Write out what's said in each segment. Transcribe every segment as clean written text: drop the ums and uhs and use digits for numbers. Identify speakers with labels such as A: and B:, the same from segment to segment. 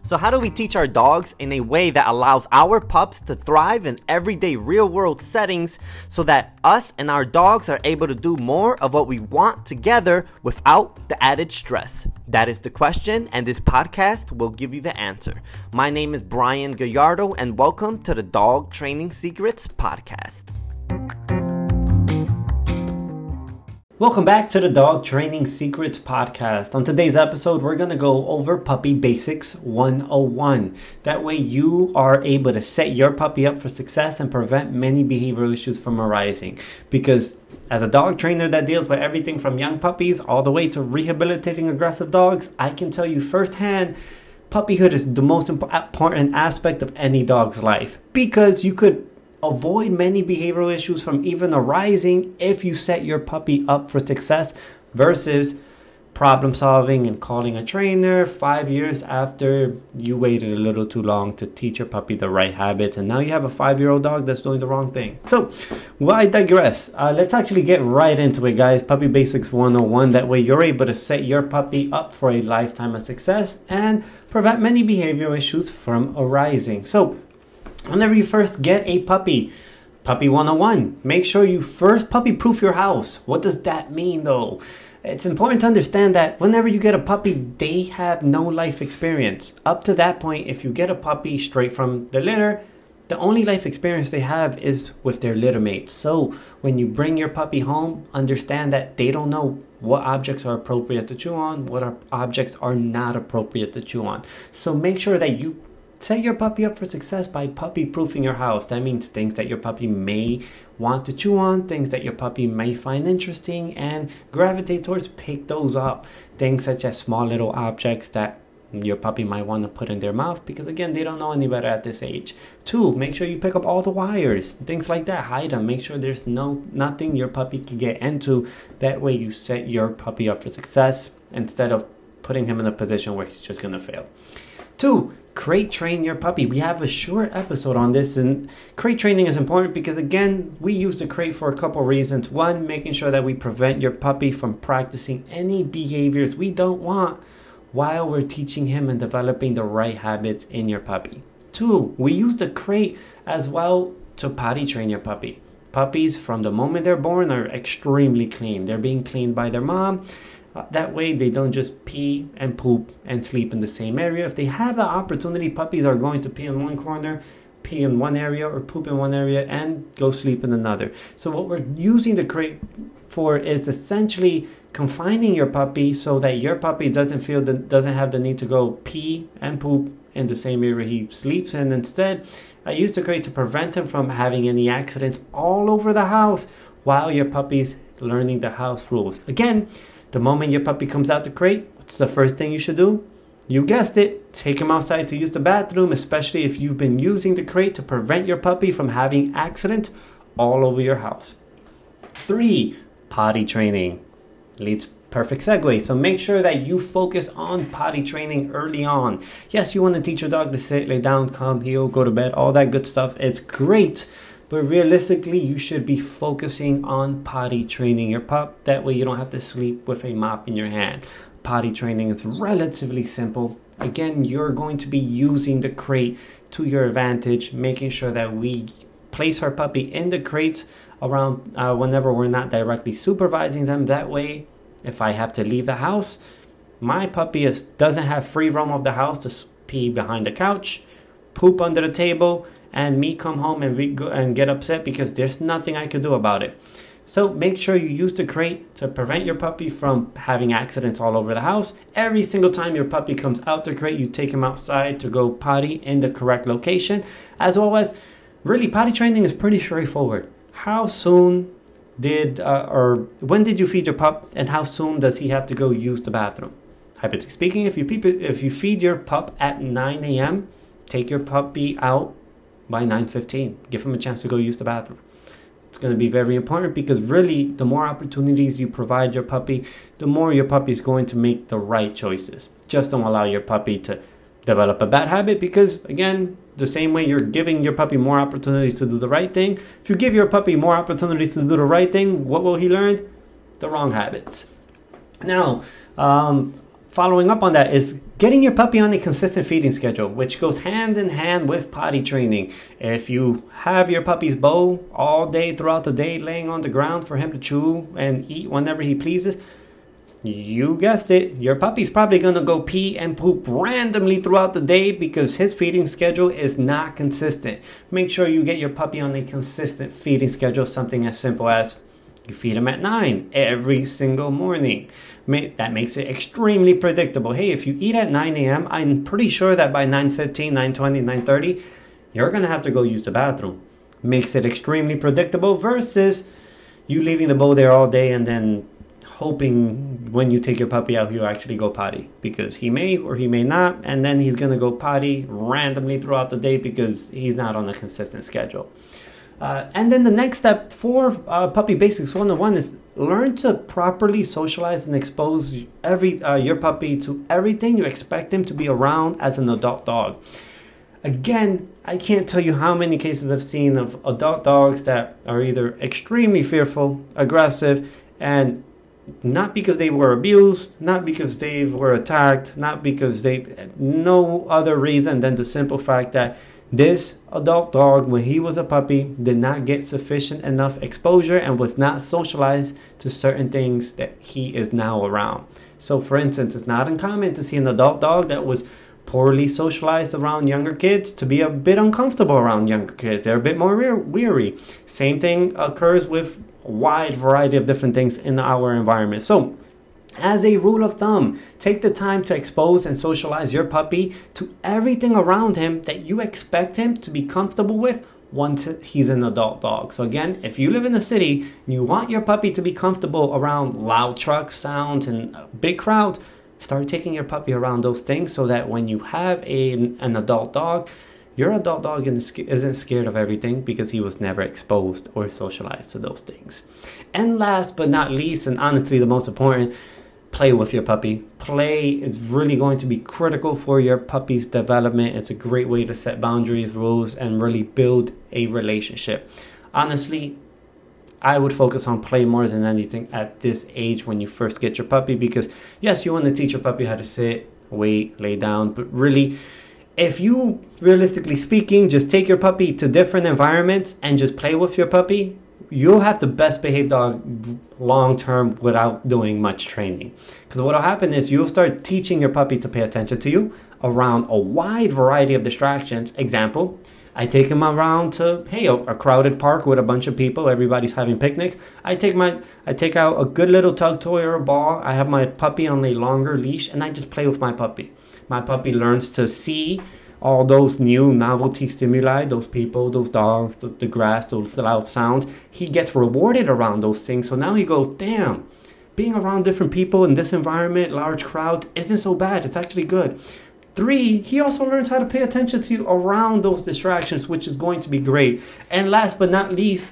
A: So how do we teach our dogs in a way that allows our pups to thrive in everyday real-world settings so that us and our dogs are able to do more of what we want together without the added stress? That is the question, and this podcast will give you the answer. My name is Brian Gallardo, and welcome to the Dog Training Secrets Podcast.
B: Welcome back to the Dog Training Secrets Podcast. On today's episode, we're going to go over Puppy Basics 101. That way you are able to set your puppy up for success and prevent many behavioral issues from arising. Because as a dog trainer that deals with everything from young puppies all the way to rehabilitating aggressive dogs, I can tell you firsthand, puppyhood is the most important aspect of any dog's life. Because you could avoid many behavioral issues from even arising if you set your puppy up for success versus problem solving and calling a trainer 5 years after you waited a little too long to teach your puppy the right habits, and now you have a 5-year-old dog that's doing the wrong thing. So, I digress. Let's actually get right into it, guys. Puppy Basics 101. That way you're able to set your puppy up for a lifetime of success and prevent many behavioral issues from arising. So, whenever you first get a puppy 101, make sure you first puppy proof your house. What does that mean though? It's important to understand that whenever you get a puppy, they have no life experience. Up to that point, if you get a puppy straight from the litter, the only life experience they have is with their litter mates. So when you bring your puppy home, understand that they don't know what objects are appropriate to chew on, what objects are not appropriate to chew on. So make sure that you set your puppy up for success by puppy proofing your house. That means things that your puppy may want to chew on, things that your puppy may find interesting and gravitate towards, pick those up. Things such as small little objects that your puppy might want to put in their mouth because, again, they don't know any better at this age. 2, make sure you pick up all the wires, things like that. Hide them. Make sure there's nothing your puppy can get into. That way you set your puppy up for success instead of putting him in a position where he's just going to fail. 2, crate train your puppy. We have a short episode on this, and crate training is important because, again, we use the crate for a couple reasons. 1, making sure that we prevent your puppy from practicing any behaviors we don't want while we're teaching him and developing the right habits in your puppy. 2, we use the crate as well to potty train your puppy. Puppies, from the moment they're born, are extremely clean. They're being cleaned by their mom. That way they don't just pee and poop and sleep in the same area. If they have the opportunity, puppies are going to pee in one corner, pee in one area, or poop in one area and go sleep in another. So what we're using the crate for is essentially confining your puppy so that your puppy doesn't have the need to go pee and poop in the same area he sleeps in. Instead, I use the crate to prevent him from having any accidents all over the house while your puppy's learning the house rules. Again, the moment your puppy comes out the crate, what's the first thing you should do? You guessed it, take him outside to use the bathroom, especially if you've been using the crate to prevent your puppy from having accidents all over your house. 3, potty training. Leads perfect segue. So make sure that you focus on potty training early on. Yes, you want to teach your dog to sit, lay down, come, heel, go to bed, all that good stuff. It's great. But realistically, you should be focusing on potty training your pup. That way you don't have to sleep with a mop in your hand. Potty training is relatively simple. Again, you're going to be using the crate to your advantage, making sure that we place our puppy in the crates around whenever we're not directly supervising them. That way, if I have to leave the house, my puppy doesn't have free roam of the house to pee behind the couch, poop under the table, and me come home and get upset because there's nothing I can do about it. So make sure you use the crate to prevent your puppy from having accidents all over the house. Every single time your puppy comes out the crate, you take him outside to go potty in the correct location. As always, really, potty training is pretty straightforward. How soon or when did you feed your pup, and how soon does he have to go use the bathroom? Hypothetically speaking, if you feed your pup at 9 a.m., take your puppy out by 9:15. Give him a chance to go use the bathroom. It's going to be very important because really the more opportunities you provide your puppy, the more your puppy is going to make the right choices. Just don't allow your puppy to develop a bad habit because, again, the same way you're giving your puppy more opportunities to do the right thing, if you give your puppy more opportunities to do the right thing, what will he learn? The wrong habits. Now, following up on that is getting your puppy on a consistent feeding schedule, which goes hand in hand with potty training. If you have your puppy's bowl all day throughout the day laying on the ground for him to chew and eat whenever he pleases, you guessed it, your puppy's probably going to go pee and poop randomly throughout the day because his feeding schedule is not consistent. Make sure you get your puppy on a consistent feeding schedule, something as simple as you feed him at 9 every single morning. That makes it extremely predictable. Hey, if you eat at 9 a.m., I'm pretty sure that by 9:15, 9:20, 9:30, you're going to have to go use the bathroom. Makes it extremely predictable versus you leaving the bowl there all day and then hoping when you take your puppy out, he'll actually go potty, because he may or he may not, and then he's going to go potty randomly throughout the day because he's not on a consistent schedule. And then the next step for Puppy Basics 101 is learn to properly socialize and expose your puppy to everything you expect him to be around as an adult dog. Again, I can't tell you how many cases I've seen of adult dogs that are either extremely fearful, aggressive, and not because they were abused, not because they were attacked, not because no other reason than the simple fact that this adult dog, when he was a puppy, did not get sufficient enough exposure and was not socialized to certain things that he is now around. So for instance, it's not uncommon to see an adult dog that was poorly socialized around younger kids to be a bit uncomfortable around younger kids. They're a bit more weary. Same thing occurs with a wide variety of different things in our environment. So as a rule of thumb, take the time to expose and socialize your puppy to everything around him that you expect him to be comfortable with once he's an adult dog. So again, if you live in the city and you want your puppy to be comfortable around loud truck sounds and big crowds, start taking your puppy around those things so that when you have an adult dog, your adult dog isn't scared of everything because he was never exposed or socialized to those things. And last but not least, and honestly the most important, play with your puppy. Play is really going to be critical for your puppy's development. It's a great way to set boundaries, rules, and really build a relationship. Honestly, I would focus on play more than anything at this age when you first get your puppy, because yes, you want to teach your puppy how to sit, wait, lay down, but really, if you, realistically speaking, just take your puppy to different environments and just play with your puppy, you'll have the best behaved dog long term without doing much training. Because what will happen is you'll start teaching your puppy to pay attention to you around a wide variety of distractions. Example, I take him around to, hey, a crowded park with a bunch of people, everybody's having picnics. I take out a good little tug toy or a ball. I have my puppy on a longer leash and I just play with my puppy. My puppy learns to see all those new novelty stimuli, those people, those dogs, the grass, those loud sounds. He gets rewarded around those things. So now he goes, damn, being around different people in this environment, large crowds, isn't so bad. It's actually good. 3, he also learns how to pay attention to you around those distractions, which is going to be great. And last but not least,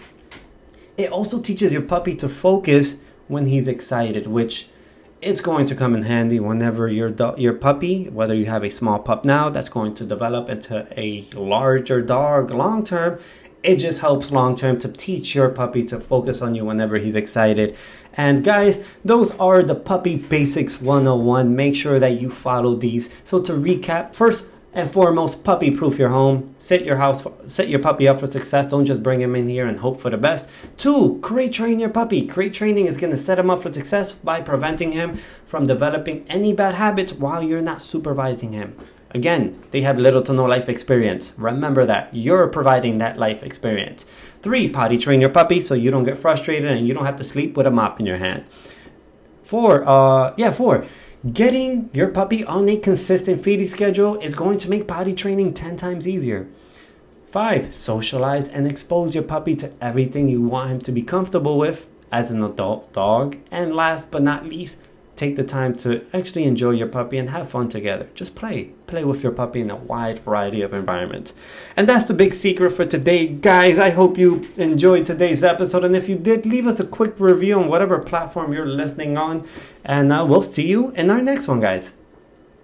B: it also teaches your puppy to focus when he's excited, which it's going to come in handy whenever your puppy, whether you have a small pup now that's going to develop into a larger dog long term, it just helps long term to teach your puppy to focus on you whenever he's excited. And guys, those are the Puppy Basics 101. Make sure that you follow these. So to recap, first and foremost, puppy proof your home. Set your puppy up for success. Don't just bring him in here and hope for the best. 2, crate train your puppy. Crate training is going to set him up for success by preventing him from developing any bad habits while you're not supervising him. Again, they have little to no life experience. Remember that. You're providing that life experience. 3, potty train your puppy so you don't get frustrated and you don't have to sleep with a mop in your hand. 4, getting your puppy on a consistent feeding schedule is going to make potty training 10 times easier. 5, socialize and expose your puppy to everything you want him to be comfortable with as an adult dog. And last but not least, take the time to actually enjoy your puppy and have fun together. Just play with your puppy in a wide variety of environments. And that's the big secret for today, guys. I hope you enjoyed today's episode, and if you did, leave us a quick review on whatever platform you're listening on, and we'll see you in our next one, guys.